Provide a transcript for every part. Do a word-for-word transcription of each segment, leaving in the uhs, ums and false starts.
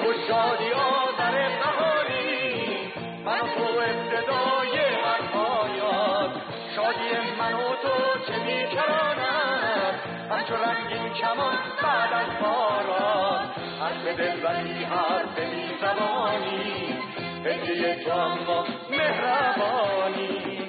تو شادی آور بهاری، من و تو ابتدای هر پایان. شادی من و تو چه بیکراند، همچو رنگین کمان بعد از باران. حرف دلبری حرف بی زبانی، هدیه تو اما مهربانی.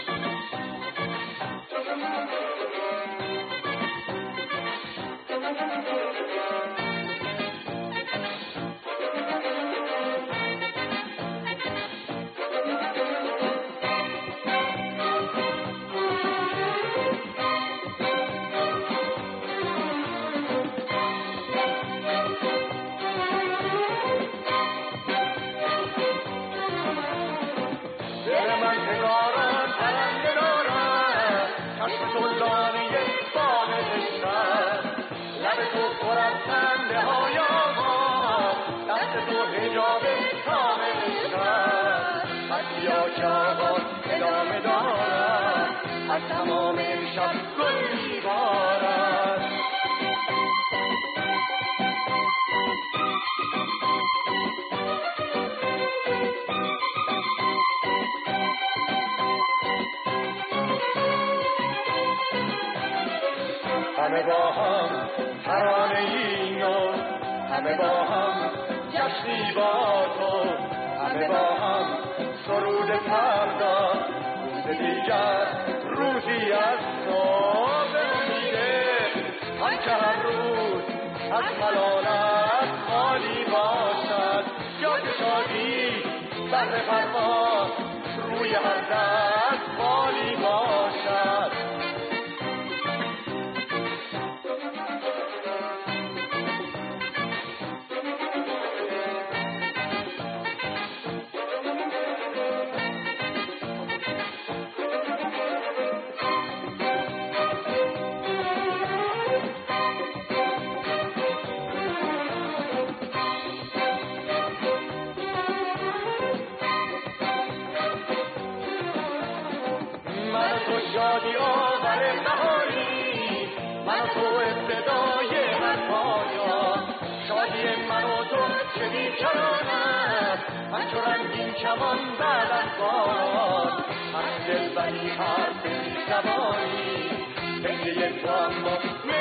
ادامه دارد از تمام امشب گل میبارد. همه با هم ترانه ای نو، همه با هم جشنی با تو، همه با هم سرود فردا، روز دیگر روزی از تو. به امیده هم که هر روز از ملالت خالی باشد، جا که شادی بر پرواز روی هر دست خالی باشد. شادی آور بهاری، من و تو ابتدای هر پایان. شادی من و تو چه بیکراند، همچو رنگین کمان بعد از باران. هر دلبری حرف بی زبانی، هدیه تو اما